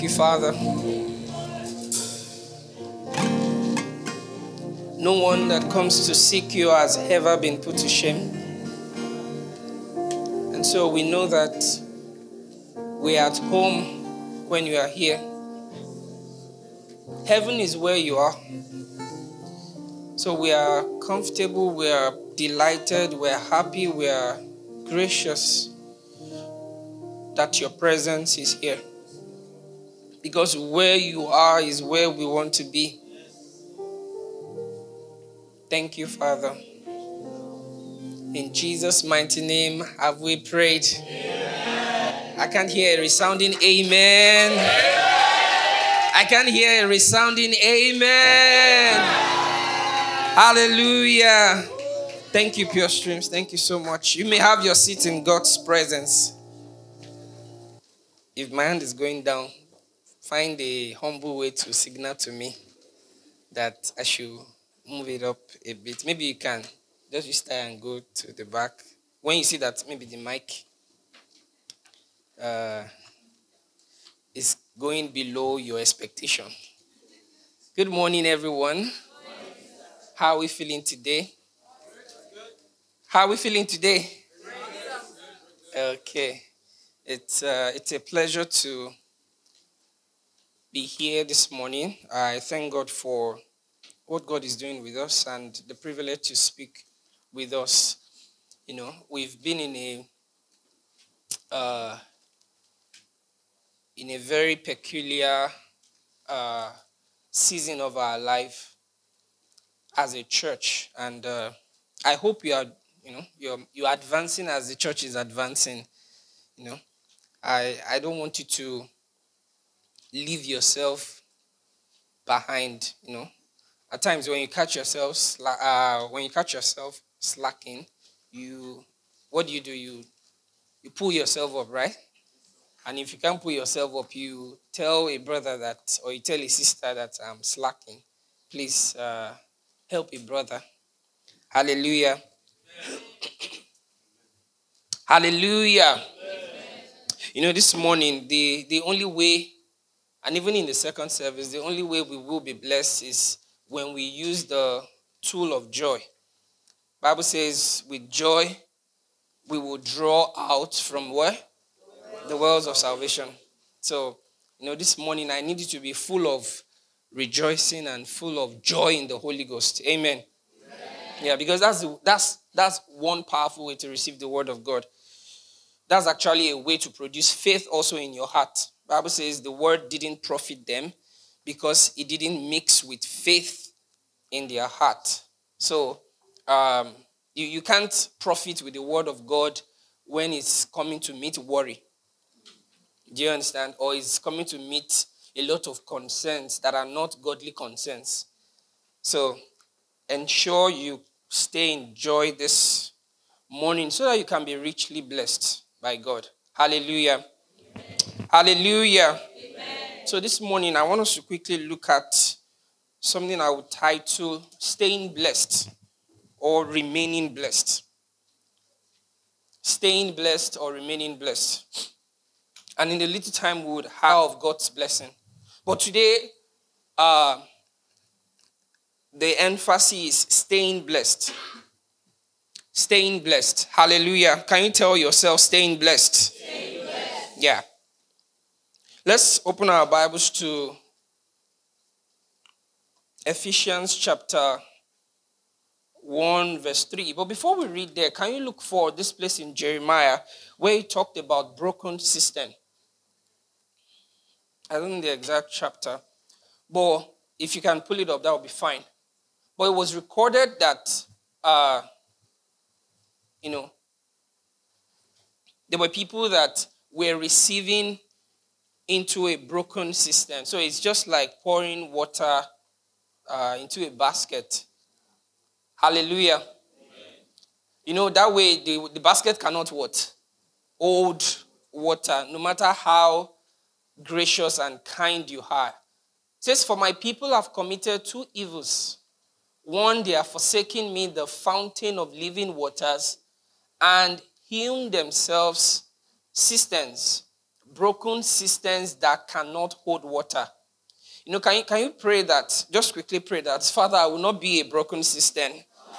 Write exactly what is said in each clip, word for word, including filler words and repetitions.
you, Father. No one that comes to seek you has ever been put to shame. And so we know that we are at home when you are here. Heaven is where you are. So we are comfortable, we are delighted, we are happy, we are gracious that your presence is here. Because where you are is where we want to be. Thank you, Father. In Jesus' mighty name have we prayed. Amen. I can't hear a resounding amen. Amen. I can't hear a resounding amen. Amen. Hallelujah. Thank you, Pure Streams. Thank you so much. You may have your seat in God's presence. If my hand is going down, find a humble way to signal to me that I should move it up a bit. Maybe you can just use style and go to the back. When you see that maybe the mic uh, is going below your expectation. Good morning, everyone. How are we feeling today? How are we feeling today? Okay. It's uh, it's a pleasure to be here this morning. I thank God for what God is doing with us and the privilege to speak with us. You know, we've been in a uh, in a very peculiar uh, season of our life as a church, and uh, I hope you are, you know, you're you're advancing as the church is advancing. You know, I I don't want you to leave yourself behind. You know, at times when you catch yourself sla- uh, when you catch yourself slacking, you what do you do? You you pull yourself up, right? And if you can't pull yourself up, you tell a brother that, or you tell a sister that I'm slacking. Please uh, help a brother. Hallelujah. Amen. Hallelujah. Amen. You know, this morning, the, the only way, and even in the second service, the only way we will be blessed is when we use the tool of joy. Bible says, with joy, we will draw out from where? The wells of salvation. So, you know, this morning I need you to be full of rejoicing and full of joy in the Holy Ghost. Amen. Amen. Yeah, because that's that's that's one powerful way to receive the word of God. That's actually a way to produce faith also in your heart. The Bible says the word didn't profit them because it didn't mix with faith in their heart. So um, you, you can't profit with the word of God when it's coming to meet worry. Do you understand? Or it's coming to meet a lot of concerns that are not godly concerns. So ensure you stay in joy this morning so that you can be richly blessed by God. Hallelujah. Amen. Hallelujah. Amen. So this morning I want us to quickly look at something I would title Staying Blessed or Remaining Blessed. Staying blessed or remaining blessed. And in the little time we would have of God's blessing. But today, uh, the emphasis is staying blessed. Staying blessed. Hallelujah. Can you tell yourself staying blessed? Staying blessed. Yeah. Let's open our Bibles to Ephesians chapter one, verse three. But before we read there, can you look for this place in Jeremiah where he talked about broken cistern? I don't know the exact chapter. But if you can pull it up, that would be fine. But it was recorded that, uh, you know, there were people that were receiving into a broken cistern. So it's just like pouring water uh, into a basket. Hallelujah. Amen. You know, that way the, the basket cannot what? Hold water, no matter how gracious and kind you are. It says, for my people have committed two evils. One, they are forsaking me, the fountain of living waters, and hewn themselves cisterns, broken cisterns that cannot hold water. You know, can you, can you pray that? Just quickly pray that, Father, I will not be a broken cistern.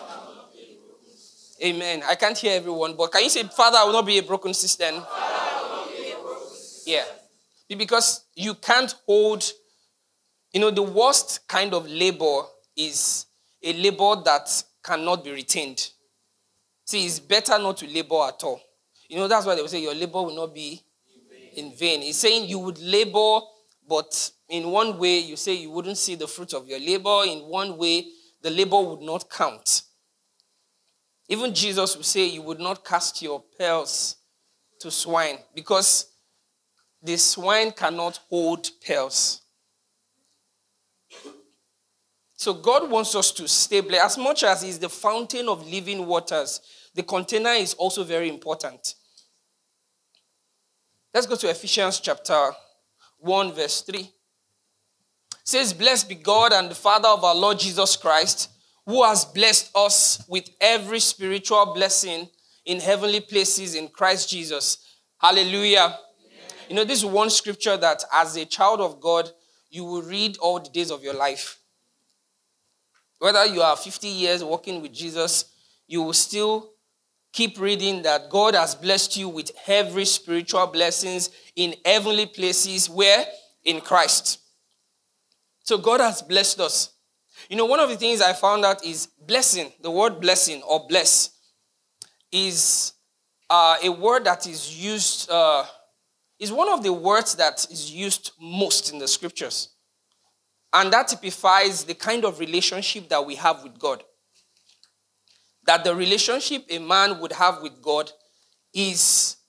Amen. I can't hear everyone, but can you say, Father, I will not be a broken cistern? Yeah. Because you can't hold, you know, the worst kind of labor is a labor that cannot be retained. See, it's better not to labor at all. You know, that's why they will say your labor will not be in vain. It's saying you would labor, but in one way, you say you wouldn't see the fruit of your labor. In one way, the labor would not count. Even Jesus would say you would not cast your pearls to swine because the swine cannot hold pearls. So God wants us to stay blessed. As much as He's the fountain of living waters, the container is also very important. Let's go to Ephesians chapter one, verse three. It says, Blessed be God and the Father of our Lord Jesus Christ, who has blessed us with every spiritual blessing in heavenly places in Christ Jesus. Hallelujah. Amen. You know, this is one scripture that as a child of God, you will read all the days of your life. Whether you are fifty years walking with Jesus, you will still keep reading that God has blessed you with every spiritual blessings in heavenly places where? In Christ. So God has blessed us. You know, one of the things I found out is blessing, the word blessing or bless, is uh, a word that is used, uh, is one of the words that is used most in the scriptures. And that typifies the kind of relationship that we have with God. That the relationship a man would have with God is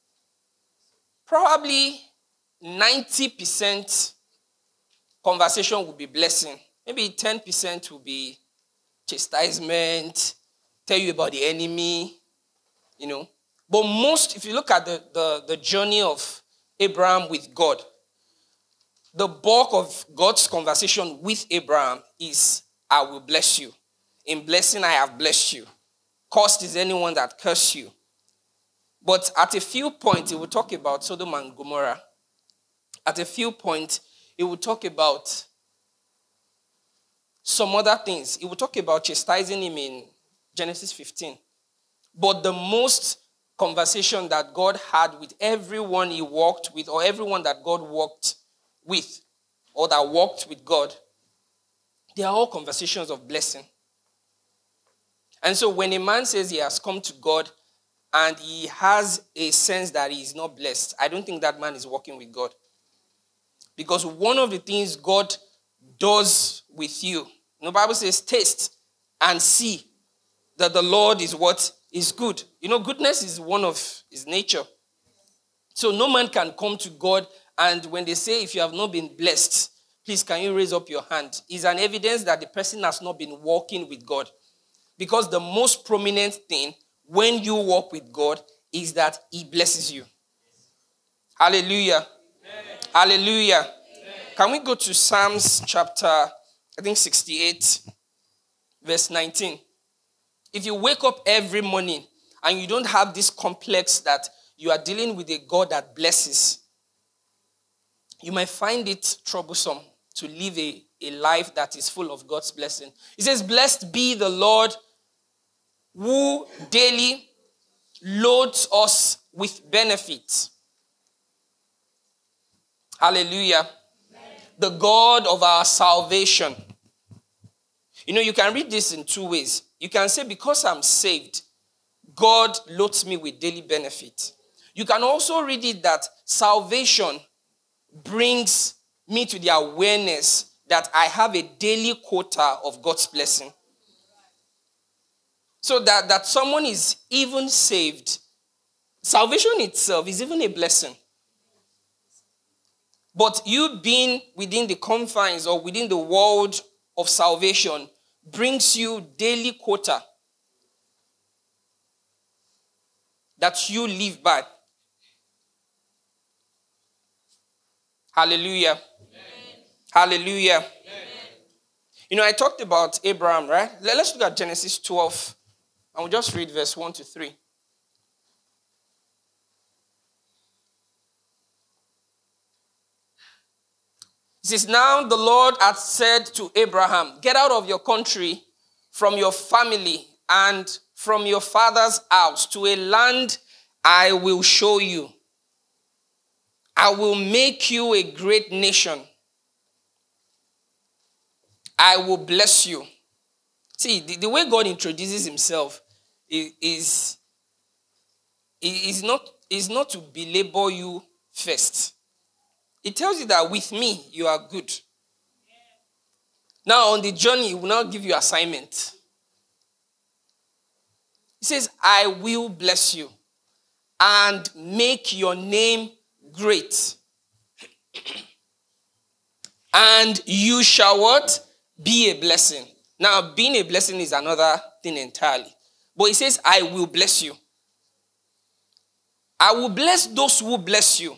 probably ninety percent conversation will be blessing. Maybe ten percent will be chastisement, tell you about the enemy, you know. But most, if you look at the, the, the journey of Abraham with God, the bulk of God's conversation with Abraham is, I will bless you. In blessing, I have blessed you. Cursed is anyone that curses you. But at a few points, he will talk about Sodom and Gomorrah. At a few points, he will talk about some other things. He will talk about chastising him in Genesis fifteen. But the most conversation that God had with everyone he walked with, or everyone that God walked with, or that walked with God, they are all conversations of blessing. And so when a man says he has come to God and he has a sense that he is not blessed, I don't think that man is walking with God. Because one of the things God does with you, the Bible says, taste and see that the Lord is what is good. You know, goodness is one of his nature. So no man can come to God, and when they say, if you have not been blessed, please can you raise up your hand, is an evidence that the person has not been walking with God. Because the most prominent thing when you walk with God is that he blesses you. Hallelujah. Amen. Hallelujah. Amen. Can we go to Psalms chapter, I think sixty-eight, verse nineteen. If you wake up every morning and you don't have this complex that you are dealing with a God that blesses, you might find it troublesome to live a, a life that is full of God's blessing. It says, blessed be the Lord who daily loads us with benefits. Hallelujah. Amen. The God of our salvation. You know, you can read this in two ways. You can say, because I'm saved, God loads me with daily benefit. You can also read it that salvation brings me to the awareness that I have a daily quota of God's blessing. So that, that someone is even saved, salvation itself is even a blessing. But you being within the confines or within the world of salvation brings you daily quota that you live by. Hallelujah. Amen. Hallelujah. Amen. You know, I talked about Abraham, right? Let's look at Genesis twelve, and we'll just read verse one to three. says, now the Lord had said to Abraham, get out of your country, from your family, and from your father's house to a land I will show you. I will make you a great nation. I will bless you. See, the, the way God introduces himself is, is, is, not, is not to belabor you first. It tells you that with me, you are good. Now, on the journey, he will now give you assignment. He says, I will bless you and make your name great. And you shall what? Be a blessing. Now, being a blessing is another thing entirely. But he says, I will bless you. I will bless those who bless you.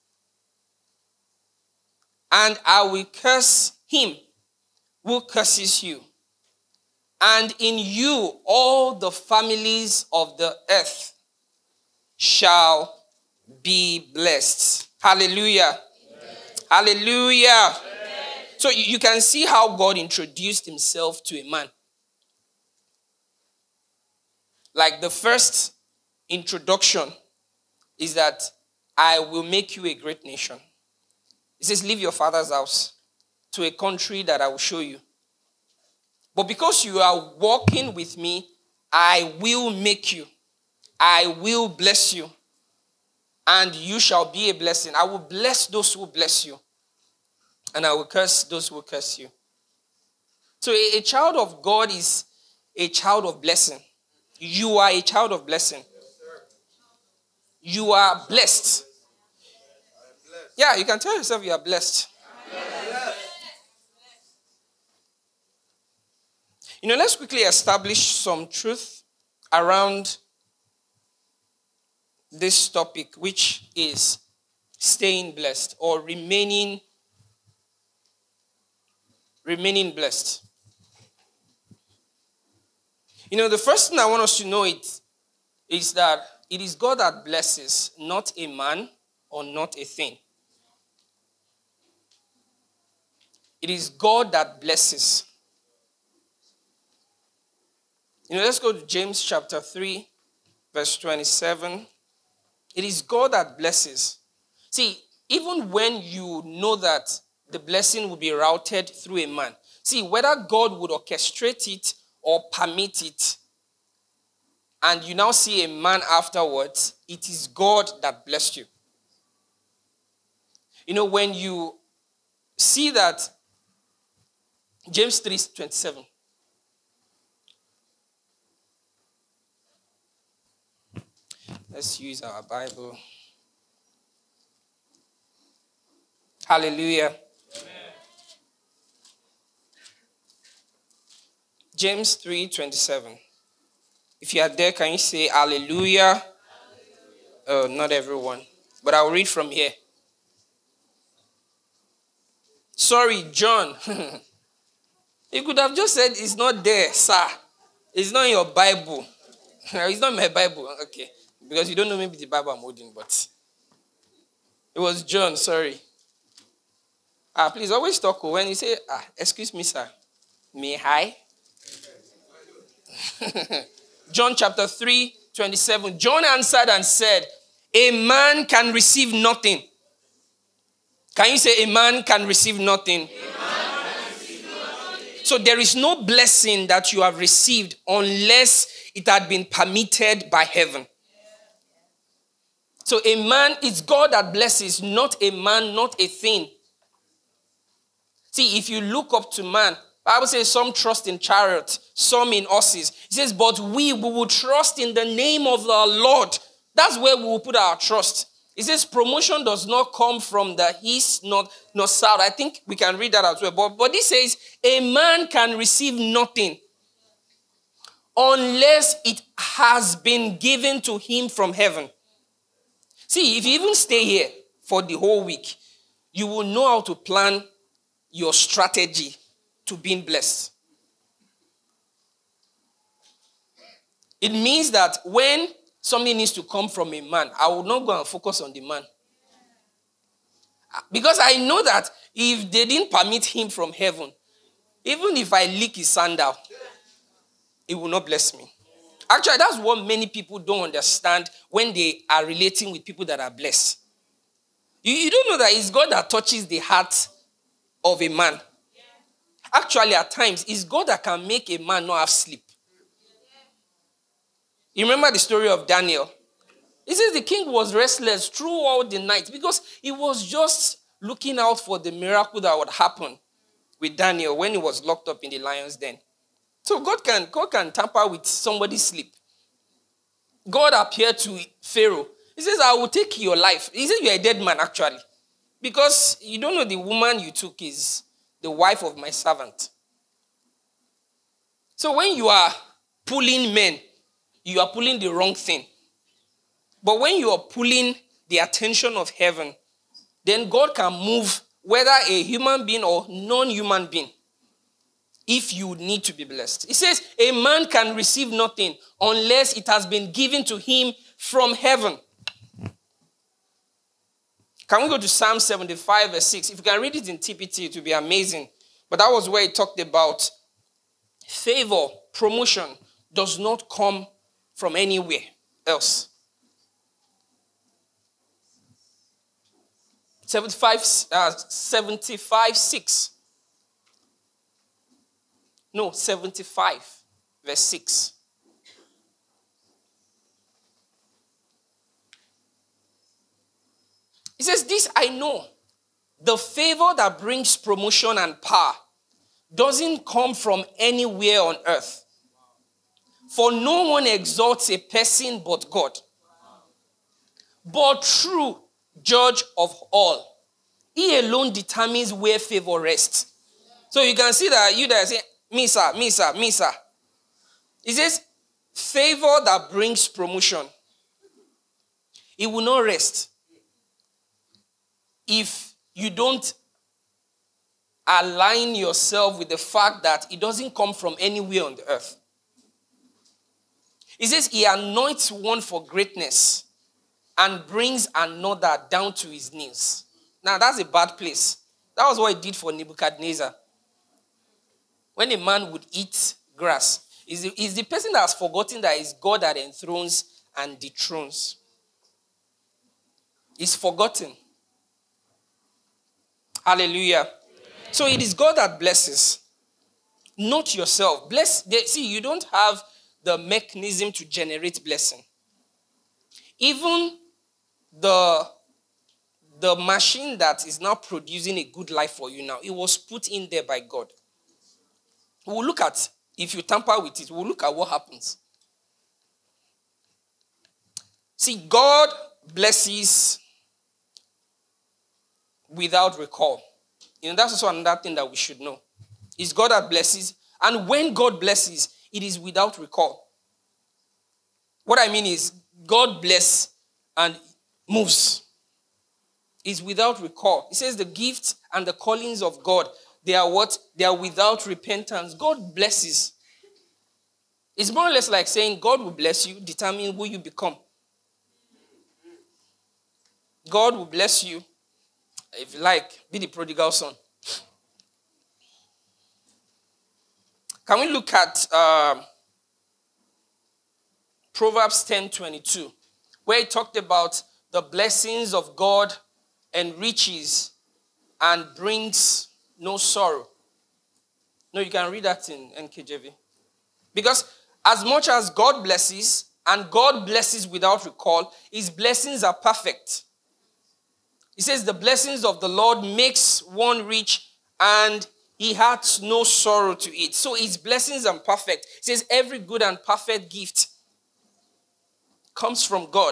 And I will curse him who curses you. And in you all the families of the earth shall be blessed. Hallelujah. Amen. Hallelujah. Amen. So you can see how God introduced himself to a man. Like the first introduction is that I will make you a great nation. He says, leave your father's house to a country that I will show you. But because you are walking with me, I will make you. I will bless you. And you shall be a blessing. I will bless those who bless you. And I will curse those who curse you. So a, a child of God is a child of blessing. You are a child of blessing. You are blessed. Yeah, you can tell yourself you are blessed. You know, let's quickly establish some truth around this topic, which is staying blessed or remaining, remaining blessed. You know, the first thing I want us to know it is that it is God that blesses, not a man or not a thing. It is God that blesses. You know, let's go to James chapter three, verse twenty-seven. It is God that blesses. See, even when you know that the blessing will be routed through a man, see, whether God would orchestrate it or permit it, and you now see a man afterwards, it is God that blessed you. You know, when you see that, James three twenty-seven. Let's use our Bible. Hallelujah. Amen. James three twenty-seven. If you are there, can you say hallelujah? Hallelujah. Oh, not everyone. But I'll read from here. Sorry, John. You could have just said it's not there, sir. It's not in your Bible. It's not in my Bible. Okay. Because you don't know maybe the Bible I'm holding, but it was John, sorry. Ah, please always talk when you say, ah, excuse me, sir. May I? John chapter three, twenty-seven. John answered and said, a man can receive nothing. Can you say a man can receive nothing? Can receive nothing. So there is no blessing that you have received unless it had been permitted by heaven. So a man, it's God that blesses, not a man, not a thing. See, if you look up to man, the Bible says some trust in chariots, some in horses. It says, but we, we will trust in the name of the Lord. That's where we will put our trust. It says promotion does not come from the east, not, not south. I think we can read that as well. But, but this says, a man can receive nothing unless it has been given to him from heaven. See, if you even stay here for the whole week, you will know how to plan your strategy to being blessed. It means that when something needs to come from a man, I will not go and focus on the man. Because I know that if they didn't permit him from heaven, even if I lick his sandal, he will not bless me. Actually, that's what many people don't understand when they are relating with people that are blessed. You, you don't know that it's God that touches the heart of a man. Actually, at times, it's God that can make a man not have sleep. You remember the story of Daniel? It says the king was restless throughout the night because he was just looking out for the miracle that would happen with Daniel when he was locked up in the lion's den. So God can, God can tamper with somebody's sleep. God appeared to Pharaoh. He says, I will take your life. He says, you're a dead man, actually. Because you don't know the woman you took is the wife of my servant. So when you are pulling men, you are pulling the wrong thing. But when you are pulling the attention of heaven, then God can move whether a human being or non-human being if you need to be blessed. It says a man can receive nothing unless it has been given to him from heaven. Can we go to Psalm seventy-five verse six? If you can read it in T P T, it will be amazing. But that was where it talked about favor, promotion does not come from anywhere else. seventy-five, uh, seventy-five six. No, seventy-five verse six. It says, this I know, the favor that brings promotion and power doesn't come from anywhere on earth. For no one exalts a person but God. But true judge of all, he alone determines where favor rests. So you can see that you that say, me sir, me sir, me sir. It says, favor that brings promotion. It will not rest if you don't align yourself with the fact that it doesn't come from anywhere on the earth. It says he anoints one for greatness and brings another down to his knees. Now that's a bad place. That was what he did for Nebuchadnezzar. When a man would eat grass, is the, is the person that has forgotten that it's God that enthrones and dethrones. He's forgotten. Hallelujah. Amen. So it is God that blesses, not yourself. Bless. See, you don't have the mechanism to generate blessing. Even the, the machine that is now producing a good life for you now, it was put in there by God. We'll look at, if you tamper with it, we'll look at what happens. See, God blesses without recall. You know, that's also another thing that we should know. It's God that blesses, and when God blesses, it is without recall. What I mean is, God bless and moves. It's without recall. It says the gifts and the callings of God, they are what? They are without repentance. God blesses. It's more or less like saying God will bless you, determine who you become. God will bless you. If you like, be the prodigal son. Can we look at um, Proverbs ten twenty-two, where it talked about the blessings of God enriches and brings no sorrow. No, you can read that in N K J V. Because as much as God blesses, and God blesses without recall, his blessings are perfect. He says the blessings of the Lord makes one rich and he has no sorrow to it. So his blessings are perfect. He says every good and perfect gift comes from God.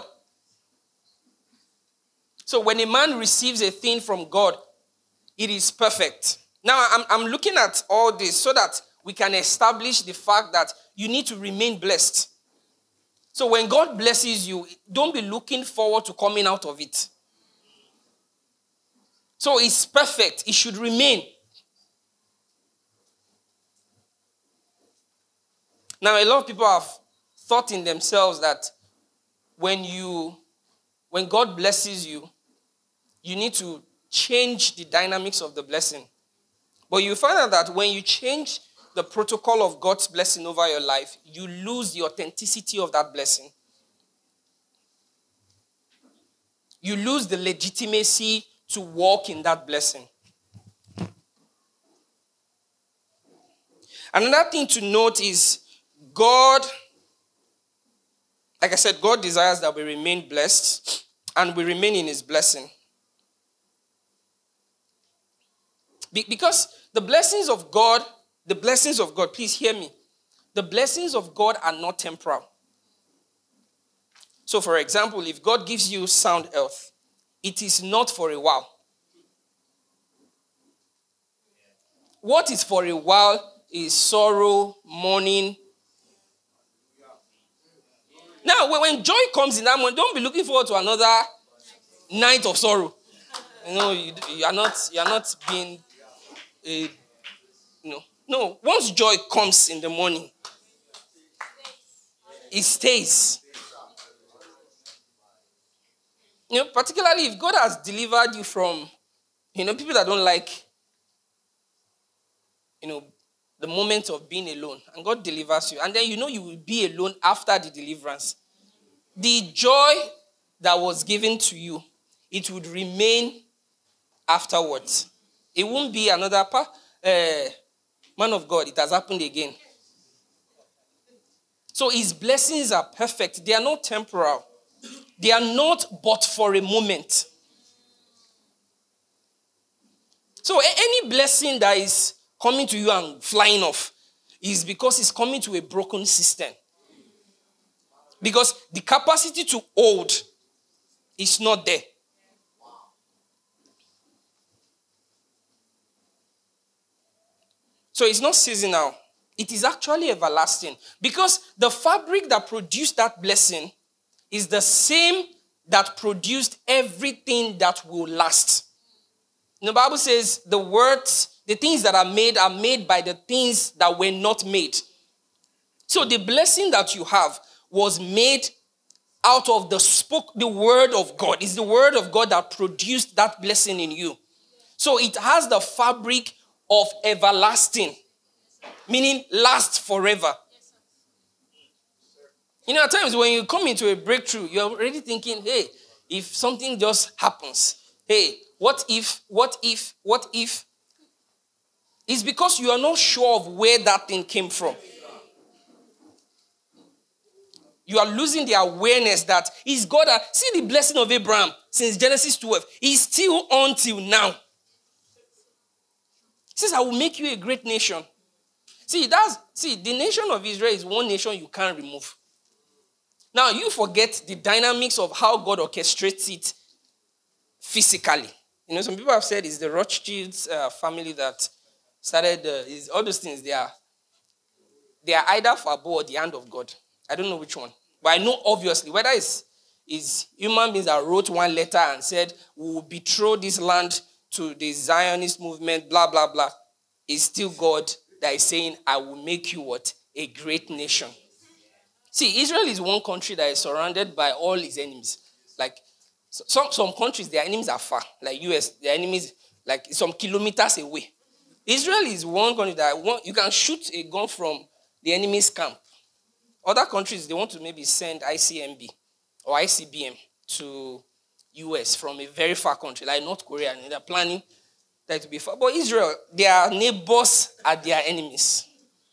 So when a man receives a thing from God, it is perfect. Now I'm, I'm looking at all this so that we can establish the fact that you need to remain blessed. So when God blesses you, don't be looking forward to coming out of it. So it's perfect. It should remain. Now, a lot of people have thought in themselves that when you, when God blesses you, you need to change the dynamics of the blessing. But you find out that when you change the protocol of God's blessing over your life, you lose the authenticity of that blessing. You lose the legitimacy to walk in that blessing. Another thing to note is God, like I said, God desires that we remain blessed and we remain in his blessing. Be- because the blessings of God, the blessings of God, please hear me. The blessings of God are not temporal. So, for example, if God gives you sound health, it is not for a while. What is for a while is sorrow, mourning. Now, when joy comes in that moment, don't be looking forward to another night of sorrow. You know, you, you are not you are not being a, you know. No, once joy comes in the morning, it stays. You know, particularly if God has delivered you from, you know, people that don't like, you know, the moment of being alone, and God delivers you, and then you know you will be alone after the deliverance. The joy that was given to you, it would remain afterwards. It won't be another part. Uh, man of God, it has happened again. So his blessings are perfect. They are not temporal. They are not but for a moment. So any blessing that is coming to you and flying off is because it's coming to a broken system. Because the capacity to hold is not there. So it's not seasonal. It is actually everlasting. Because the fabric that produced that blessing is the same that produced everything that will last. The Bible says the words, the things that are made are made by the things that were not made. So the blessing that you have was made out of the spoke, the word of God. It's the word of God that produced that blessing in you. So it has the fabric of everlasting, meaning last forever. You know, at times when you come into a breakthrough, you're already thinking, hey, if something just happens, hey, what if, what if, what if? It's because you are not sure of where that thing came from. You are losing the awareness that is God. See the blessing of Abraham since Genesis twelve. He's still on till now. He says, I will make you a great nation. See, that's see, the nation of Israel is one nation you can't remove. Now, you forget the dynamics of how God orchestrates it physically. You know, some people have said it's the Rothschilds uh, family that started uh, is all those things. They are, they are either for above or the hand of God. I don't know which one. But I know obviously whether it's, it's human beings that wrote one letter and said, we will betroth this land to the Zionist movement, blah, blah, blah. It's still God that is saying, I will make you what? A great nation. See, Israel is one country that is surrounded by all its enemies. Like, some, some countries, their enemies are far. Like U S, their enemies, like some kilometers away. Israel is one country that one, you can shoot a gun from the enemy's camp. Other countries, they want to maybe send I C M B or I C B M to U S from a very far country, like North Korea, and they're planning that to be far. But Israel, their neighbors are their enemies.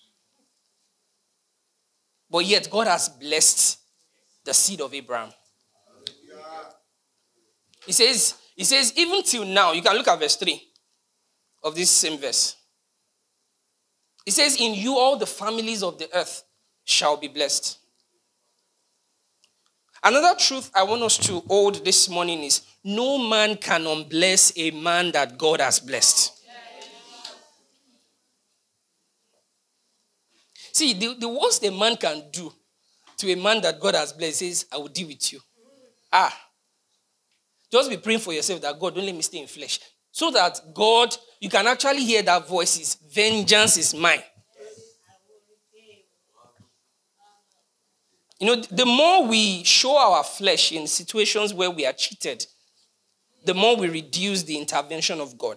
But yet, God has blessed the seed of Abraham. He says, he says, even till now, you can look at verse three of this same verse. He says, in you all the families of the earth shall be blessed. Another truth I want us to hold this morning is no man can unbless a man that God has blessed. See, the, the worst a man can do to a man that God has blessed is, I will deal with you. Ah. Just be praying for yourself that God, don't let me stay in flesh. So that God, you can actually hear that voice is, vengeance is mine. You know, the more we show our flesh in situations where we are cheated, the more we reduce the intervention of God.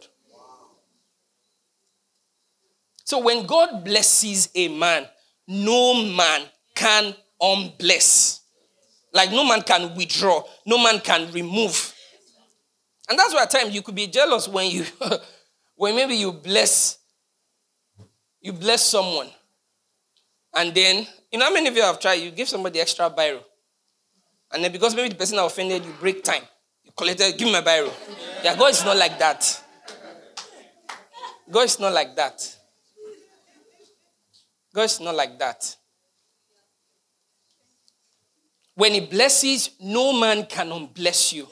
So when God blesses a man, no man can unbless. Like no man can withdraw. No man can remove. And that's why at times you could be jealous when you, when maybe you bless, you bless someone. And then, you know how many of you have tried, you give somebody extra biro. And then because maybe the person offended, you break time. You collect it, give me my biro. Yeah, God is not like that. God is not like that. God is not like that. When he blesses, no man can unbless you.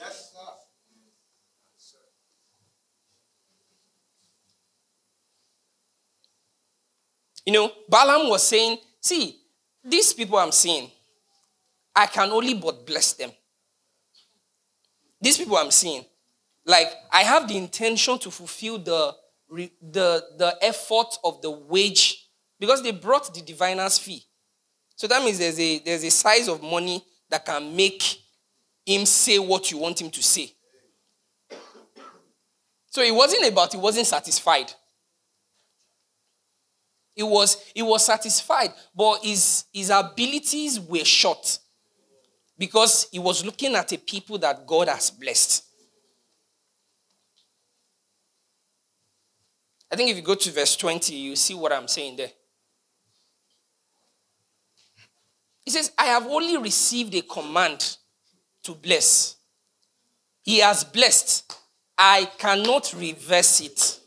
You know, Balaam was saying, see, these people I'm seeing, I can only but bless them. These people I'm seeing, like, I have the intention to fulfill the, the, the effort of the wage because they brought the diviner's fee. So that means there's a, there's a size of money that can make him say what you want him to say. So it wasn't about he wasn't satisfied. He was, he was satisfied, but his, his abilities were short because he was looking at a people that God has blessed. I think if you go to verse twenty, you see what I'm saying there. He says, I have only received a command to bless. He has blessed. I cannot reverse it.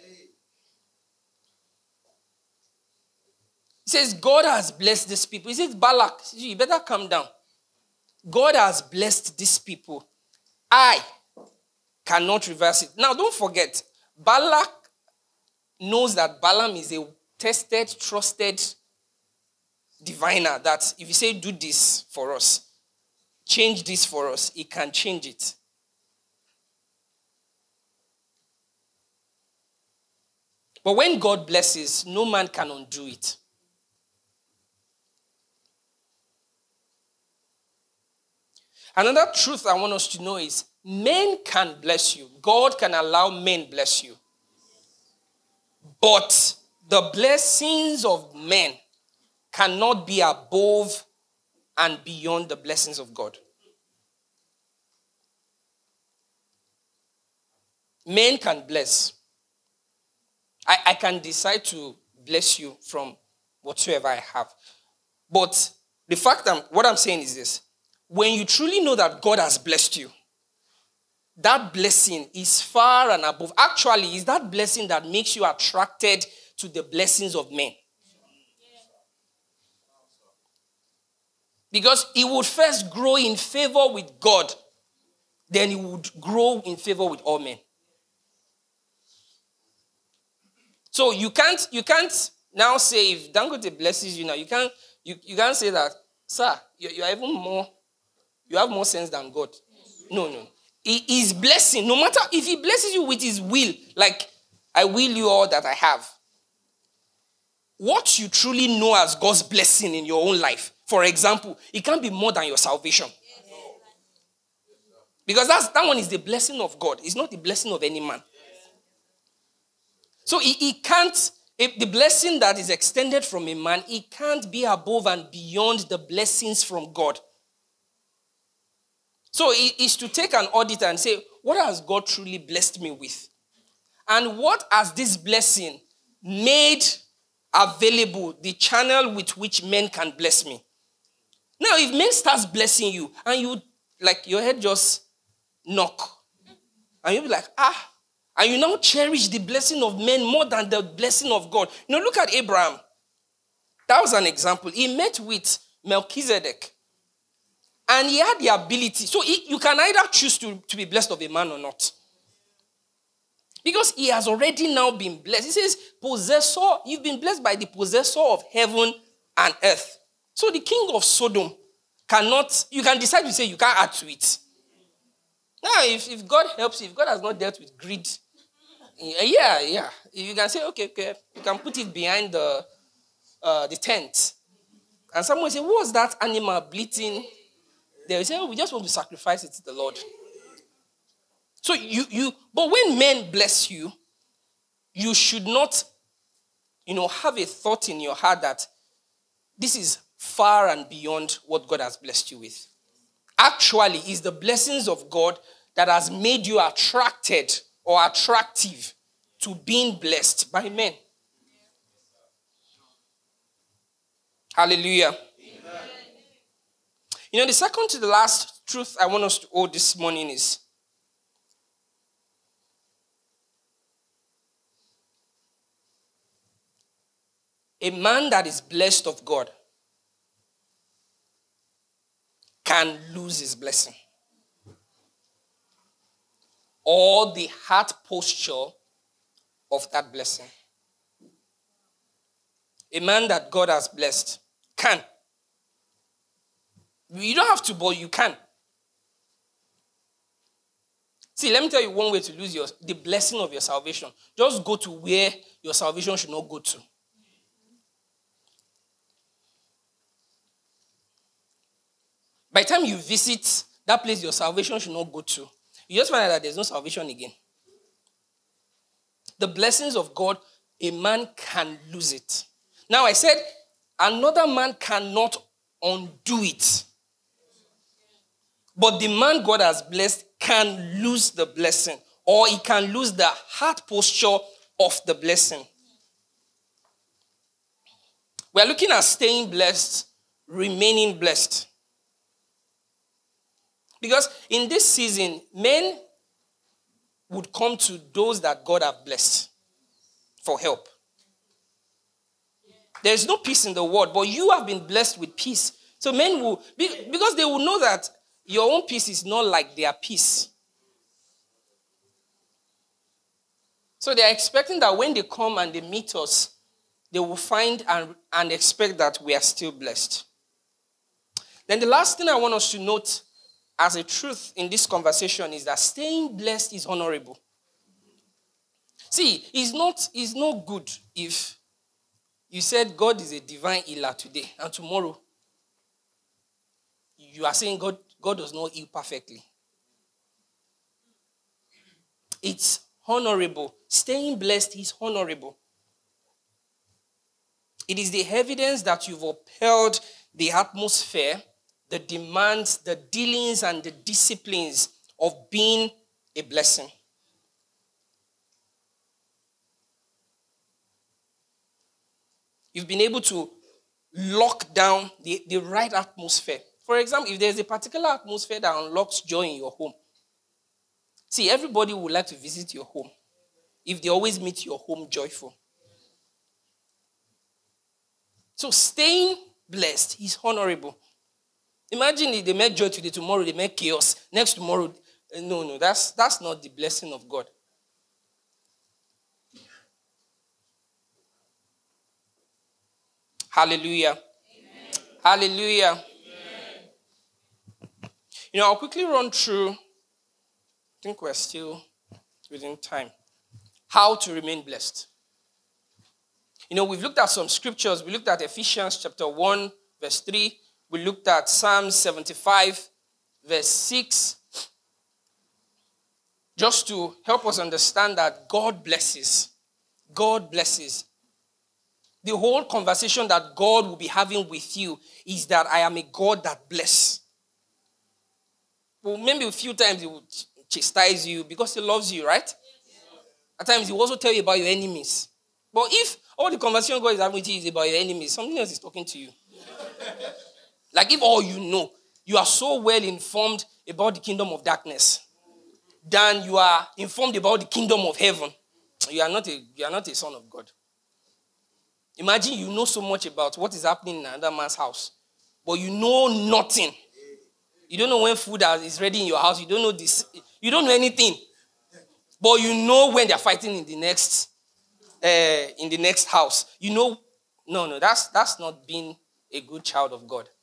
He says, God has blessed these people. He says, Balak, you better calm down. God has blessed these people. I cannot reverse it. Now, don't forget, Balak knows that Balaam is a tested, trusted diviner, that if you say, do this for us, change this for us, he can change it. But when God blesses, no man can undo it. Another truth I want us to know is men can bless you. God can allow men bless you. But the blessings of men cannot be above and beyond the blessings of God. Men can bless. I, I can decide to bless you from whatsoever I have. But the fact that what I'm saying is this. When you truly know that God has blessed you, that blessing is far and above. Actually, it's that blessing that makes you attracted to the blessings of men. Because he would first grow in favor with God, then he would grow in favor with all men. So you can't, you can't now say, if Dangote blesses you now, you can't, you, you can't say that, sir, you, you are even more, you have more sense than God. No, no. He is blessing. No matter if he blesses you with his will, like, I will you all that I have. What you truly know as God's blessing in your own life, for example, it can't be more than your salvation. Because that's, that one is the blessing of God. It's not the blessing of any man. So he, he can't, if the blessing that is extended from a man, it can't be above and beyond the blessings from God. So it is to take an audit and say, what has God truly blessed me with? And what has this blessing made available, the channel with which men can bless me? Now, if men starts blessing you and you, like, your head just knock, and you'll be like, ah, and you now cherish the blessing of men more than the blessing of God. You know, look at Abraham. That was an example. He met with Melchizedek. And he had the ability. So he, you can either choose to, to be blessed of a man or not. Because he has already now been blessed. He says, possessor, you've been blessed by the possessor of heaven and earth. So the king of Sodom cannot, you can decide to say you can't add to it. Now, if, if God helps you, if God has not dealt with greed, yeah, yeah. You can say, okay, okay, you can put it behind the, uh, the tent. And someone will say, what's that animal bleating? They will say, oh, we just want to sacrifice it to the Lord. So you, you, but when men bless you, you should not, you know, have a thought in your heart that this is far and beyond what God has blessed you with. Actually, it's the blessings of God that has made you attracted or attractive to being blessed by men. Hallelujah. Amen. You know, the second to the last truth I want us to hold this morning is a man that is blessed of God can lose his blessing. Or the heart posture of that blessing. A man that God has blessed can. You don't have to, but you can. See, let me tell you one way to lose your the blessing of your salvation. Just go to where your salvation should not go to. By the time you visit that place your salvation should not go to, you just find out that there's no salvation again. The blessings of God, a man can lose it. Now I said, another man cannot undo it. But the man God has blessed can lose the blessing, or he can lose the heart posture of the blessing. We are looking at staying blessed, remaining blessed. Because in this season, men would come to those that God have blessed for help. There is no peace in the world, but you have been blessed with peace. So men will, because they will know that your own peace is not like their peace. So they are expecting that when they come and they meet us, they will find and, and expect that we are still blessed. Then the last thing I want us to note as a truth in this conversation is that staying blessed is honorable. See, it's not, it's not good if you said God is a divine healer today and tomorrow you are saying God, God does not heal perfectly. It's honorable. Staying blessed is honorable. It is the evidence that you've upheld the atmosphere, the demands, the dealings, and the disciplines of being a blessing. You've been able to lock down the, the right atmosphere. For example, if there's a particular atmosphere that unlocks joy in your home, see, everybody would like to visit your home if they always meet your home joyful. So staying blessed is honorable. Imagine if they make joy today, tomorrow they make chaos, next tomorrow. No, no, that's, that's not the blessing of God. Hallelujah. Amen. Hallelujah. Amen. You know, I'll quickly run through, I think we're still within time, how to remain blessed. You know, we've looked at some scriptures. We looked at Ephesians chapter one, verse three. We looked at Psalm seventy-five, verse six. Just to help us understand that God blesses. God blesses. The whole conversation that God will be having with you is that I am a God that blesses. Well, maybe a few times he will chastise you because he loves you, right? At times he will also tell you about your enemies. But if all the conversation God is having with you is about your enemies, something else is talking to you. Like if all you know, you are so well informed about the kingdom of darkness, than you are informed about the kingdom of heaven, you are not a, you are not a son of God. Imagine you know so much about what is happening in another man's house, but you know nothing. You don't know when food is ready in your house. You don't know this. You don't know anything. But you know when they're fighting in the next uh, in the next house. You know, no, no, that's that's not being a good child of God.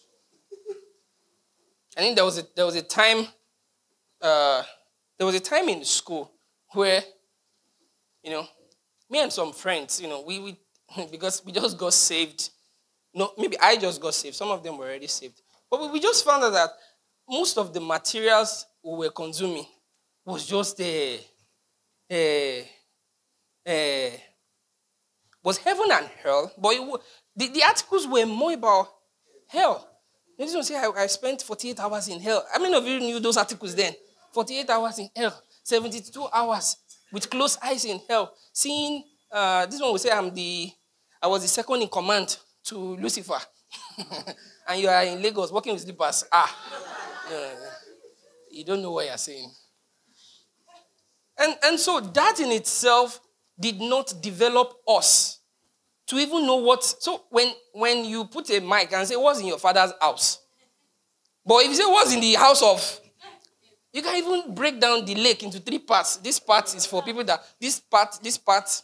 I think there was a there was a time uh, there was a time in school where, you know, me and some friends, you know, we we because we just got saved. No, maybe I just got saved. Some of them were already saved. But we just found out that most of the materials we were consuming was just a, a, a was heaven and hell, but it, wa- the, the articles were more about hell. This one say I, I spent forty-eight hours in hell. How many of you knew those articles then? forty-eight hours in hell, seventy-two hours with closed eyes in hell. Seeing, uh, this one will say I'm the, I was the second in command to Lucifer. And you are in Lagos working with slippers. Ah, yeah, you don't know what you're saying. And, and so that in itself did not develop us to even know what. So when, when you put a mic and say, what's in your father's house? But if you say, what's in the house of, you can even break down the lake into three parts. This part is for people that, this part, this part,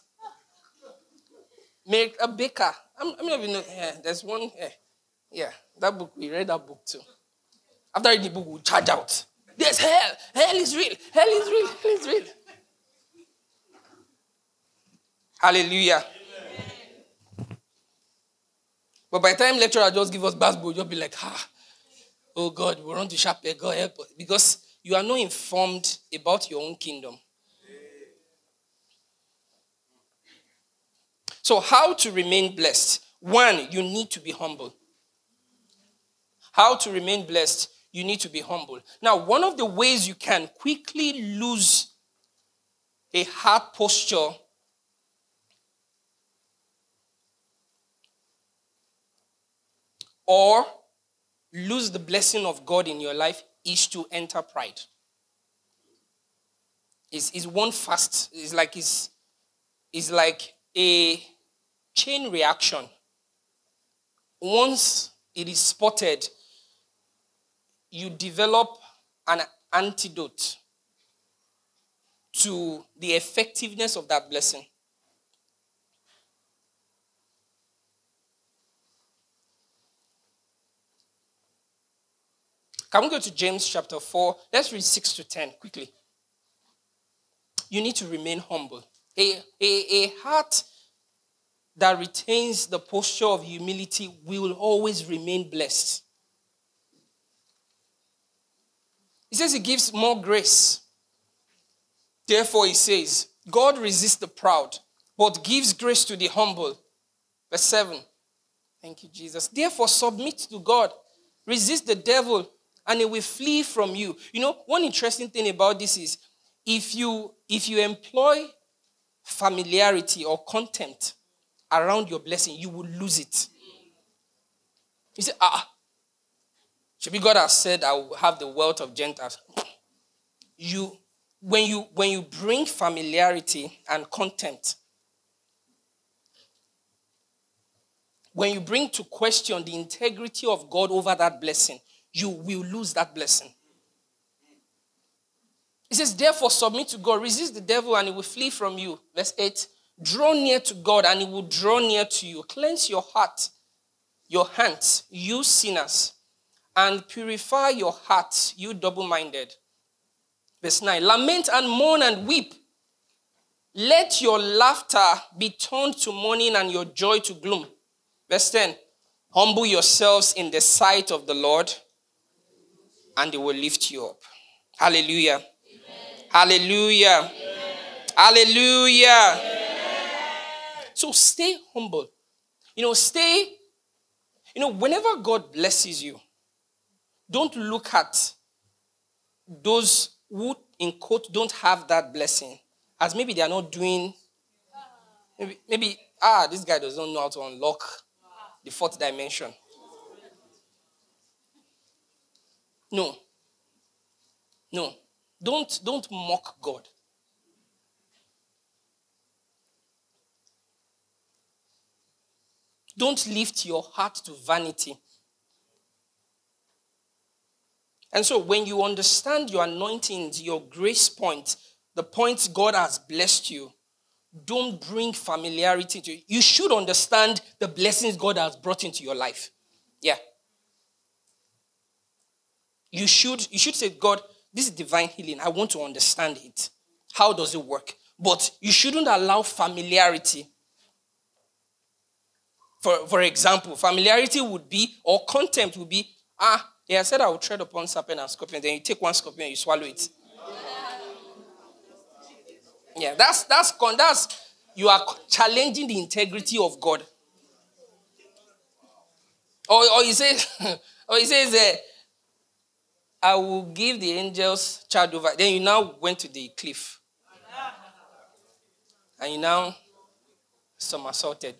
make a baker. I'm, I mean, you know, yeah, there's one, yeah, yeah, that book, we read that book too. After reading the book, we'll charge out. There's hell. Hell is real. Hell is real. Hell is real. Hallelujah. Amen. But by the time lecturer just give us basketball, you'll be like, ah, oh God, we run to chapel. God help us. Because you are not informed about your own kingdom. So how to remain blessed? One, you need to be humble. How to remain blessed? You need to be humble. Now, one of the ways you can quickly lose a heart posture or lose the blessing of God in your life is to enter pride. It's, it's one fast. It's like it's, it's like a chain reaction. Once it is spotted, you develop an antidote to the effectiveness of that blessing. Can we go to James chapter four? Let's read six to ten quickly. You need to remain humble. A, a, a heart that retains the posture of humility will always remain blessed. He says he gives more grace. Therefore, he says, God resists the proud, but gives grace to the humble. Verse seven. Thank you, Jesus. Therefore, submit to God. Resist the devil, and he will flee from you. You know, one interesting thing about this is, if you, if you employ familiarity or contempt around your blessing, you will lose it. You say, ah, should be God has said I will have the wealth of Gentiles. You, when you, when you bring familiarity and contempt, when you bring to question the integrity of God over that blessing, you will lose that blessing. It says, therefore, submit to God. Resist the devil and he will flee from you. Verse eight. Draw near to God and he will draw near to you. Cleanse your heart, your hands, you sinners, and purify your hearts, you double-minded. Verse nine. Lament and mourn and weep. Let your laughter be turned to mourning and your joy to gloom. Verse ten. Humble yourselves in the sight of the Lord, and he will lift you up. Hallelujah. Amen. Hallelujah. Amen. Hallelujah. Amen. So stay humble. You know, stay, you know, whenever God blesses you, don't look at those who, in quote, don't have that blessing as maybe they are not doing, maybe, maybe ah, this guy doesn't know how to unlock the fourth dimension. No. No. Don't, don't mock God. Don't lift your heart to vanity. And so when you understand your anointings, your grace point, the points God has blessed you, don't bring familiarity to it. You should understand the blessings God has brought into your life. Yeah. You should, you should say, God, this is divine healing. I want to understand it. How does it work? But you shouldn't allow familiarity. For, for example, familiarity would be, or contempt would be, ah, yeah, I said I will tread upon serpent and scorpion. Then you take one scorpion and you swallow it. Yeah, that's that's con- that's you are challenging the integrity of God. Or or he says, or he says, uh, I will give the angels charge over. Then you now went to the cliff. And you now somersaulted.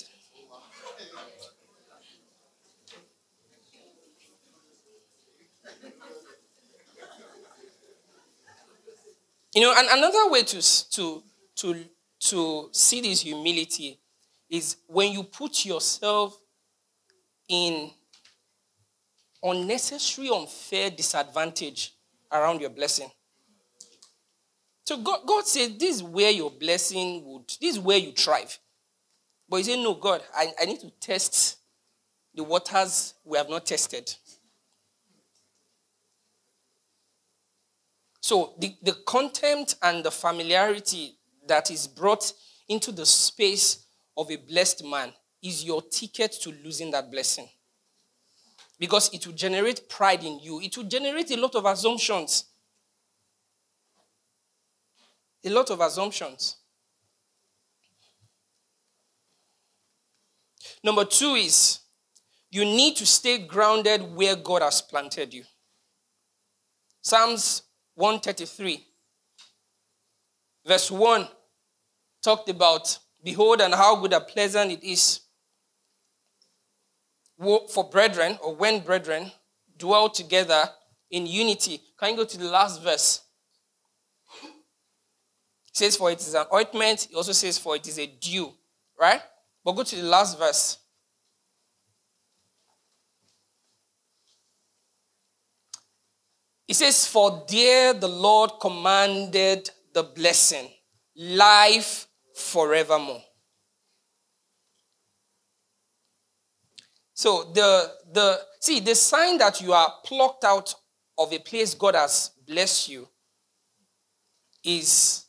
You know, and another way to, to, to, to see this humility is when you put yourself in unnecessary, unfair disadvantage around your blessing. So God, God said, this is where your blessing would, this is where you thrive. But he said, no, God, I, I need to test the waters we have not tested. So the, the contempt and the familiarity that is brought into the space of a blessed man is your ticket to losing that blessing. Because it will generate pride in you. It will generate a lot of assumptions. A lot of assumptions. Number two is you need to stay grounded where God has planted you. Psalms one thirty-three, verse one, talked about, behold, and how good and pleasant it is for brethren, or when brethren dwell together in unity. Can you go to the last verse? It says, for it is an ointment. It also says, for it is a dew. Right? But go to the last verse. It says, for there the Lord commanded the blessing, life forevermore. So the the see the sign that you are plucked out of a place God has blessed you is,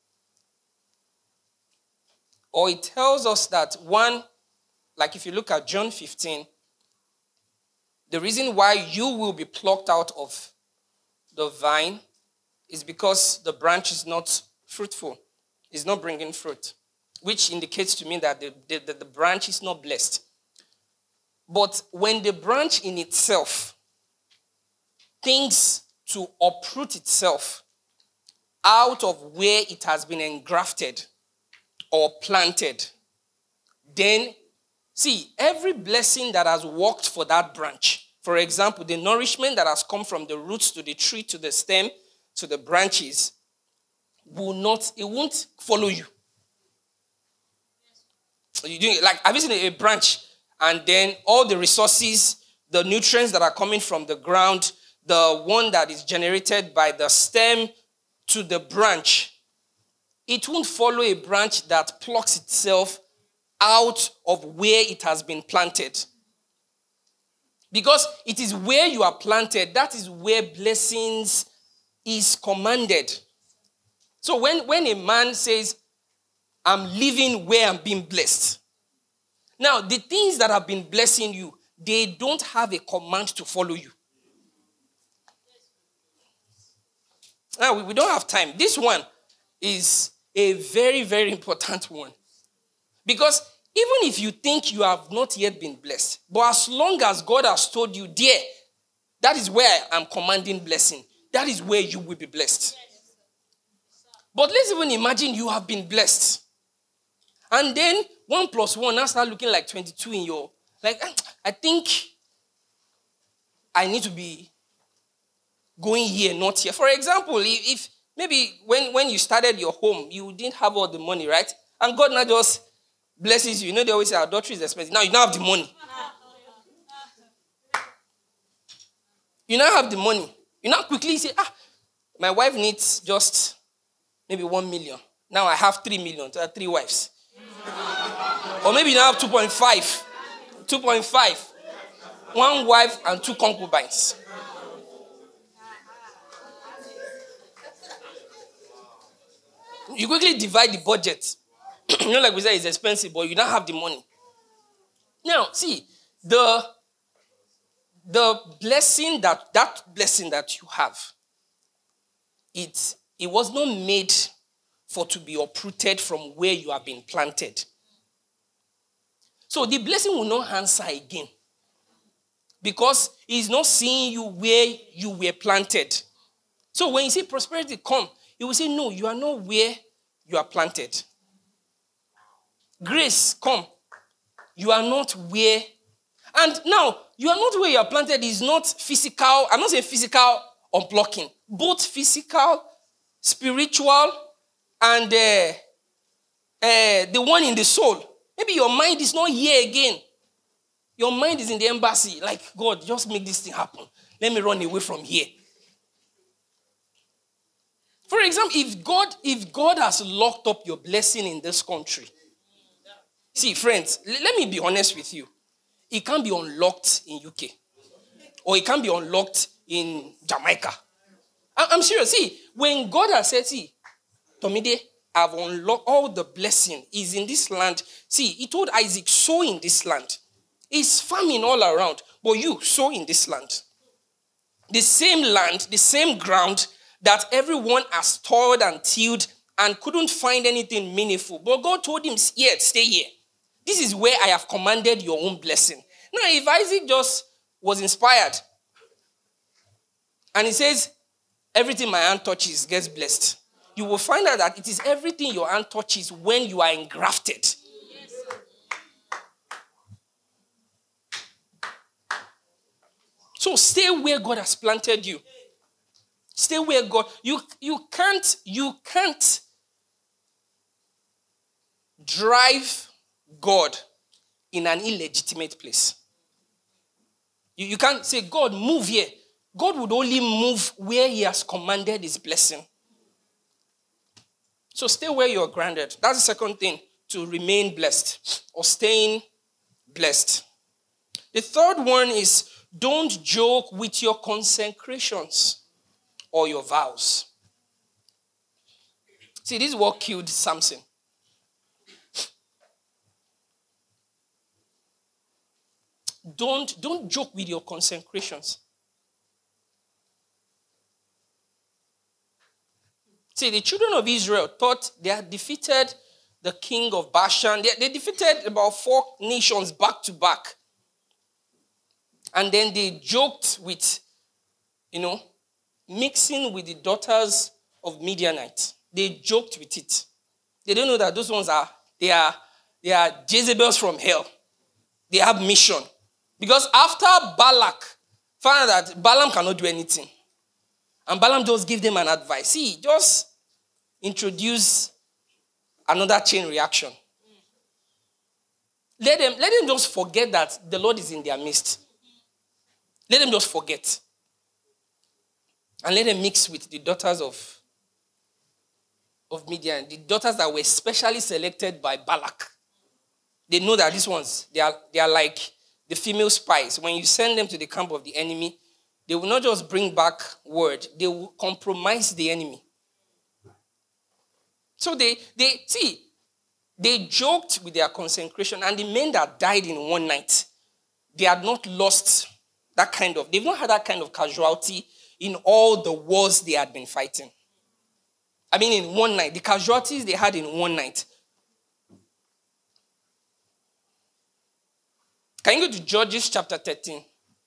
or it tells us that one, like if you look at John fifteen, the reason why you will be plucked out of the vine is because the branch is not fruitful. It's not bringing fruit, which indicates to me that the, the, the branch is not blessed. But when the branch in itself thinks to uproot itself out of where it has been engrafted or planted, then, see, every blessing that has worked for that branch, for example, the nourishment that has come from the roots to the tree, to the stem, to the branches, will not, it won't follow you. You doing like, have you seen a branch and then all the resources, the nutrients that are coming from the ground, the one that is generated by the stem to the branch, it won't follow a branch that plucks itself out of where it has been planted. Because it is where you are planted, that is where blessings is commanded. So when, when a man says, I'm living where I'm being blessed. Now, the things that have been blessing you, they don't have a command to follow you. Now, we, we don't have time. This one is a very, very important one. Because even if you think you have not yet been blessed, but as long as God has told you, dear, that is where I'm commanding blessing, that is where you will be blessed. But let's even imagine you have been blessed. And then one plus one now start looking like twenty-two in your, like, I think I need to be going here, not here. For example, if, if maybe when, when you started your home, you didn't have all the money, right? And God now just blesses you. You know, they always say adultery is expensive. Now you now have the money. You now have the money. You now quickly say, ah, my wife needs just maybe one million. Now I have three million, so I have three wives. Or maybe you now have two point five. two point five. One wife and two concubines. You quickly divide the budget. You know, like we said, it's expensive, but you don't have the money. Now, see, the, the blessing that, that blessing that you have, it, it was not made for to be uprooted from where you have been planted. So the blessing will not answer again. Because he's not seeing you where you were planted. So when you see prosperity come, he will say, no, you are not where you are planted. Grace come. You are not where. And now, you are not where you are planted is not physical. I'm not saying physical unblocking. Both physical, spiritual, and uh, uh, the one in the soul. Maybe your mind is not here again. Your mind is in the embassy. Like, God, just make this thing happen. Let me run away from here. For example, if God, if God has locked up your blessing in this country, see, friends, l- let me be honest with you. It can't be unlocked in U K. Or it can't be unlocked in Jamaica. I- I'm serious. See, when God has said, see, Tomide, I've unlocked all the blessing is in this land. See, he told Isaac, sow in this land. It's famine all around, but you sow in this land. The same land, the same ground that everyone has toiled and tilled and couldn't find anything meaningful. But God told him, here, stay here. This is where I have commanded your own blessing. Now, if Isaac just was inspired and he says, everything my hand touches gets blessed, you will find out that it is everything your hand touches when you are engrafted. So stay where God has planted you. Stay where God, you, you can't, you can't drive God in an illegitimate place. You, you can't say, God, move here. God would only move where he has commanded his blessing. So stay where you're grounded. That's the second thing, to remain blessed or staying blessed. The third one is, don't joke with your consecrations or your vows. See, this is what killed Samson. Don't, don't joke with your consecrations. See, the children of Israel thought they had defeated the king of Bashan. They, they defeated about four nations back to back. And then they joked with, you know, mixing with the daughters of Midianites. They joked with it. They don't know that those ones are, they are, they are Jezebels from hell. They have mission. Because after Balak found out that Balaam cannot do anything, and Balaam just gave them an advice. See, just introduce another chain reaction. Let them, let them just forget that the Lord is in their midst. Let them just forget. And let them mix with the daughters of, of Midian, the daughters that were specially selected by Balak. They know that these ones, they are, they are like the female spies. When you send them to the camp of the enemy, they will not just bring back word, they will compromise the enemy. So they, they see, they joked with their consecration, and the men that died in one night, they had not lost that kind of, they've not had that kind of casualty in all the wars they had been fighting. I mean, in one night, the casualties they had in one night. Can you go to Judges chapter thirteen?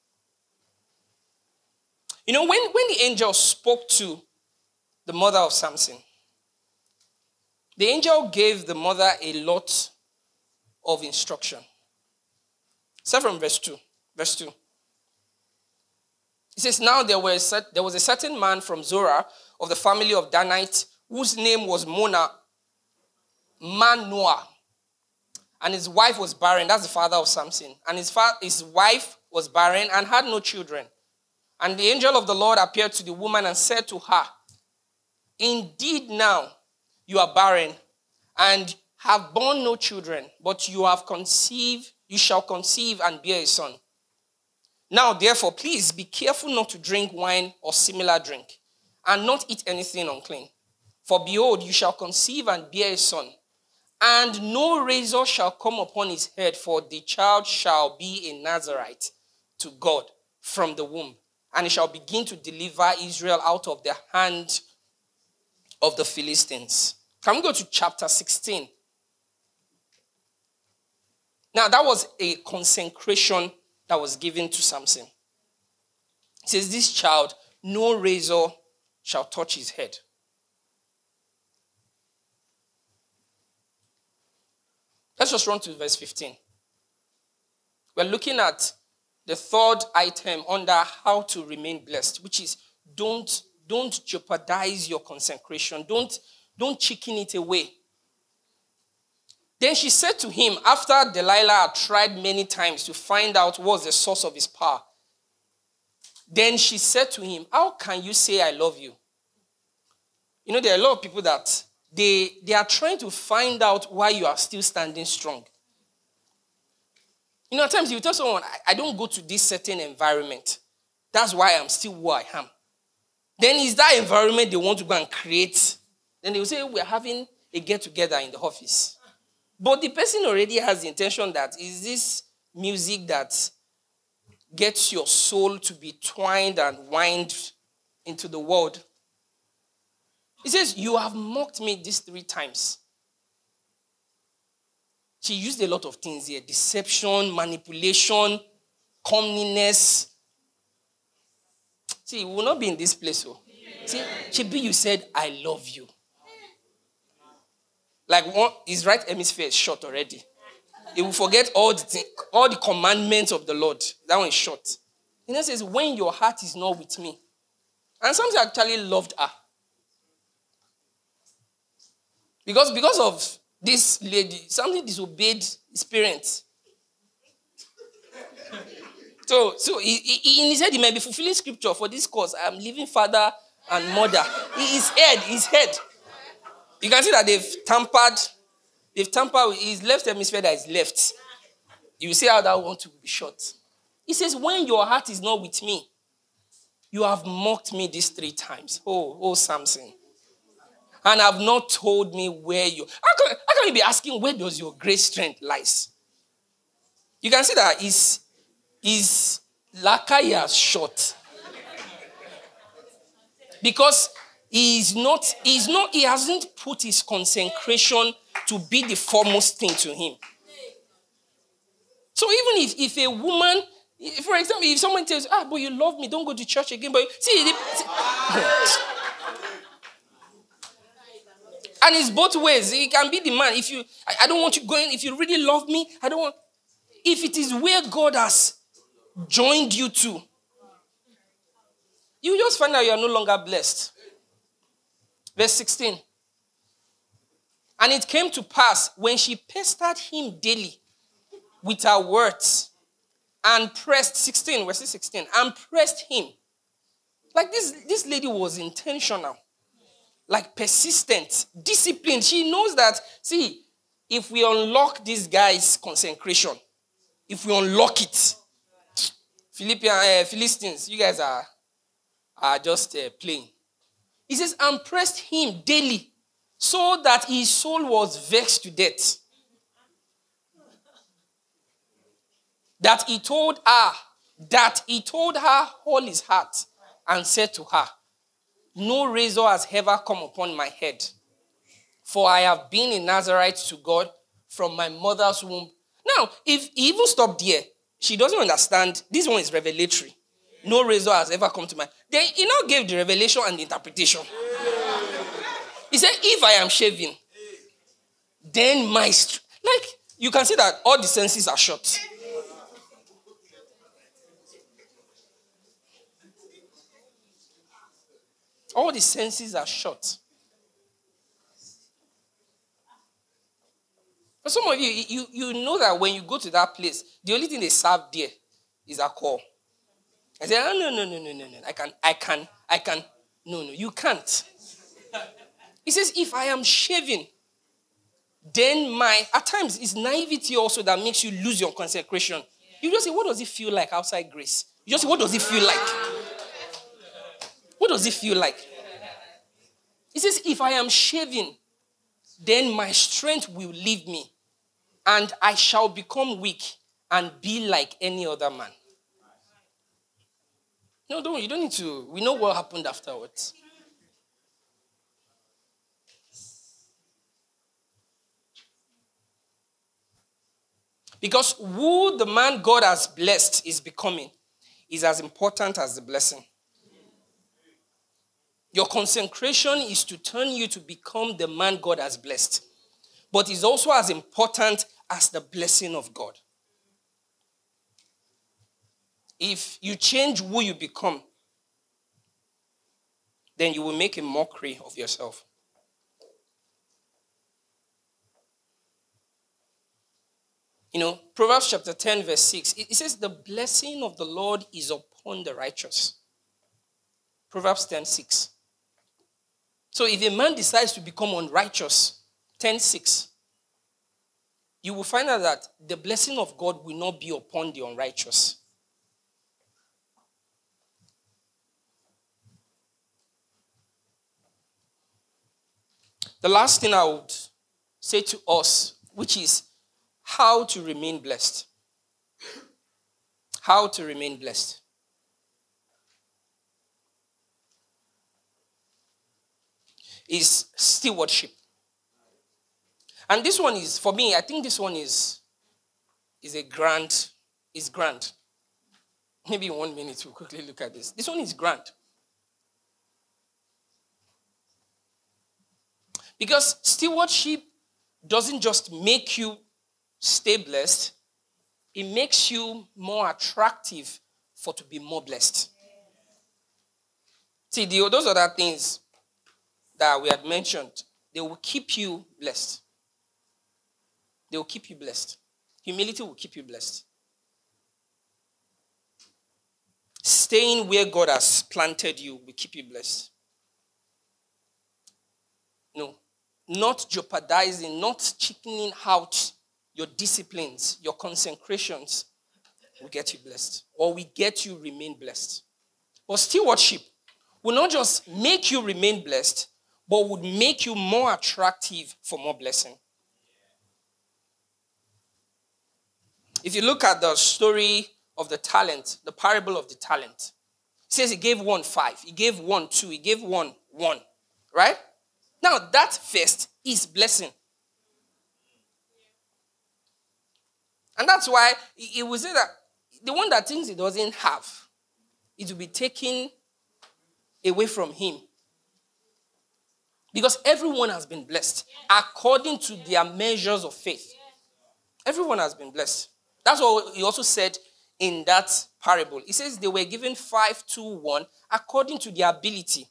You know, when, when the angel spoke to the mother of Samson, the angel gave the mother a lot of instruction. Start from verse two. Verse two. It says, now there was, a, there was a certain man from Zorah of the family of Danite, whose name was Mona, Manoah. And his wife was barren. That's the father of Samson. And his, fa- his wife was barren and had no children. And the angel of the Lord appeared to the woman and said to her, indeed now you are barren and have borne no children, but you have conceived, you shall conceive and bear a son. Now, therefore, please be careful not to drink wine or similar drink, and not eat anything unclean. For behold, you shall conceive and bear a son, and no razor shall come upon his head, for the child shall be a Nazarite to God from the womb, and he shall begin to deliver Israel out of the hand of the Philistines. Can we go to chapter sixteen? Now, that was a consecration that was given to Samson. It says, this child, no razor shall touch his head. Let's just run to verse fifteen. We're looking at the third item under how to remain blessed, which is don't, don't jeopardize your consecration. Don't, don't chicken it away. Then she said to him, after Delilah had tried many times to find out what was the source of his power, then she said to him, how can you say I love you? You know, there are a lot of people that they, they are trying to find out why you are still standing strong. You know, at times you tell someone, I, I don't go to this certain environment. That's why I'm still who I am. Then is that environment they want to go and create? Then they will say, we're having a get-together in the office. But the person already has the intention that, is this music that gets your soul to be twined and wind into the world? He says, you have mocked me these three times. She used a lot of things here. Deception, manipulation, comeliness. See, we will not be in this place. Oh. See, Chibi, you said, I love you. Like one, his right hemisphere is short already. He will forget all the thing, all the commandments of the Lord. That one is short. He then says, when your heart is not with me. And Samson actually loved her. Because, because of this lady, Samson disobeyed his parents. So, so he, he, he said he might be fulfilling scripture for this cause. I am leaving father and mother. His head, his head. You can see that they've tampered. They've tampered with his left hemisphere that is left. You see how that one to be short. He says, when your heart is not with me, you have mocked me these three times. Oh, oh, Samson. And have not told me where you... How can, how can you be asking where does your great strength lies? You can see that his, his lakai is short. Because he's not, he's not, he hasn't put his consecration to be the foremost thing to him. So even if, if a woman, for example, if someone tells, ah, but you love me, don't go to church again. But see, see and it's both ways. It can be the man. If you, I, I don't want you going. If you really love me, I don't want. If it is where God has joined you to, you just find out you are no longer blessed. Verse sixteen. And it came to pass when she pestered him daily with her words and pressed, sixteen, verse sixteen, and pressed him. Like this, this lady was intentional. Like persistent, disciplined. She knows that, see, if we unlock this guy's consecration, if we unlock it, Philippians, uh, Philistines, you guys are, are just uh, playing. He says, and pressed him daily, so that his soul was vexed to death. That he told her, that he told her all his heart, and said to her, no razor has ever come upon my head, for I have been a Nazarite to God from my mother's womb. Now, if he even stopped there, she doesn't understand. This one is revelatory. No razor has ever come to my... Then he now gave the revelation and the interpretation. He said, if I am shaving, then my... St-. Like, you can see that all the senses are shut. All the senses are shut. For some of you, you, you know that when you go to that place, the only thing they serve there is alcohol. I say, oh, no, no, no, no, no, no. I can, I can, I can. No, no, you can't. He says, if I am shaving, then my, at times, it's naivety also that makes you lose your consecration. You just say, what does it feel like outside grace? You just say, what does it feel like? What does it feel like? He says, if I am shaving, then my strength will leave me, and I shall become weak and be like any other man. No, don't, you don't need to. We know what happened afterwards. Because who the man God has blessed is becoming is as important as the blessing. Your consecration is to turn you to become the man God has blessed. But it's also as important as the blessing of God. If you change who you become, then you will make a mockery of yourself. You know, Proverbs chapter ten, verse six, it says, the blessing of the Lord is upon the righteous. Proverbs ten, six. So if a man decides to become unrighteous, ten, six, you will find out that the blessing of God will not be upon the unrighteous. The last thing I would say to us, which is how to remain blessed. How to remain blessed. Is stewardship. And this one is, for me, I think this one is, is a grand, is grand. Maybe in one minute we'll quickly look at this. This one is grand. Because stewardship doesn't just make you stay blessed, it makes you more attractive for to be more blessed. See, the, those other things that we had mentioned, they will keep you blessed. They will keep you blessed. Humility will keep you blessed. Staying where God has planted you will keep you blessed. No. Not jeopardizing, not chickening out your disciplines, your consecrations will get you blessed. Or will get you remain blessed. But stewardship will not just make you remain blessed, but would make you more attractive for more blessing. If you look at the story of the talent, the parable of the talent, it says he gave one five, he gave one two, he gave one one, right? Now that first is blessing. And that's why it will say that the one that thinks he doesn't have, it will be taken away from him. Because everyone has been blessed according to their measures of faith. Everyone has been blessed. That's what he also said in that parable. He says they were given five, two, one according to their ability.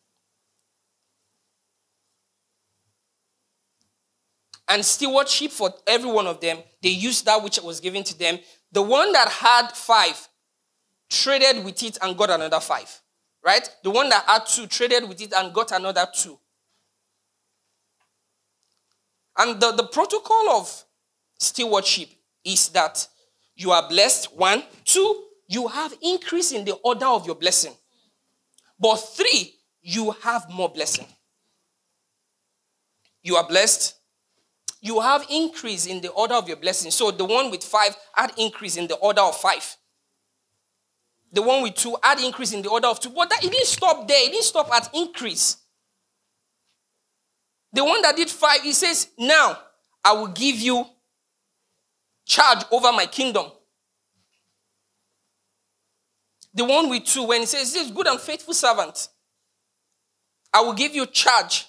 And stewardship for every one of them, they used that which was given to them. The one that had five traded with it and got another five. Right? The one that had two traded with it and got another two. And the, the protocol of stewardship is that you are blessed, one. Two, you have increase in the order of your blessing. But three, you have more blessing. You are blessed. You have increase in the order of your blessing. So the one with five had increase in the order of five. The one with two had increase in the order of two. But that, it didn't stop there. It didn't stop at increase. The one that did five, he says, now I will give you charge over my kingdom. The one with two, when he says, this good and faithful servant, I will give you charge.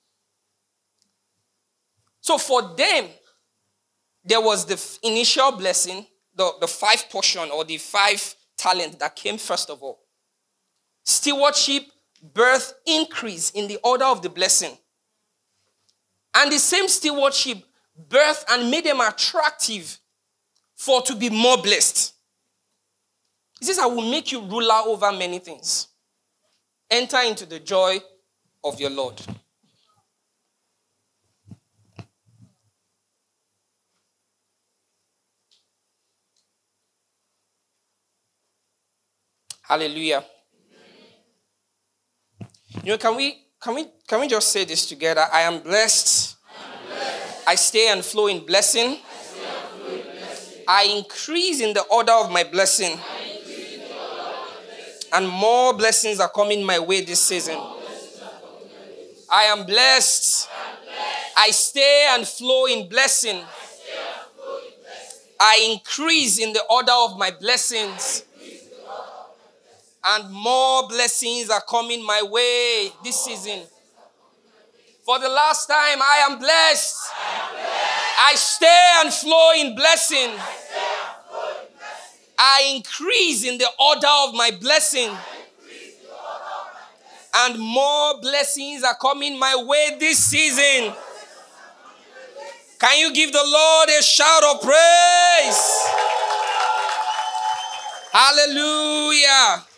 So for them, there was the initial blessing, the, the five portion or the five talent that came first of all. Stewardship, birth, increase in the order of the blessing. And the same stewardship, birth, and made them attractive for to be more blessed. He says, I will make you ruler over many things. Enter into the joy of your Lord. Hallelujah. You know, can we can we can we just say this together? I am blessed. I am blessed. I stay and flow in blessing. I, flow in blessing. I increase in the order of my blessing. I increase in the order of my blessing. And more blessings are coming my way this season. I am blessed. I am blessed. I stay and flow in blessing. I stay and flow in blessing. I increase in the order of my blessings. And more blessings are coming my way this season. For the last time, I am blessed. I stay and flow in blessing. I increase in the order of my blessing. And more blessings are coming my way this season. Can you give the Lord a shout of praise? Hallelujah.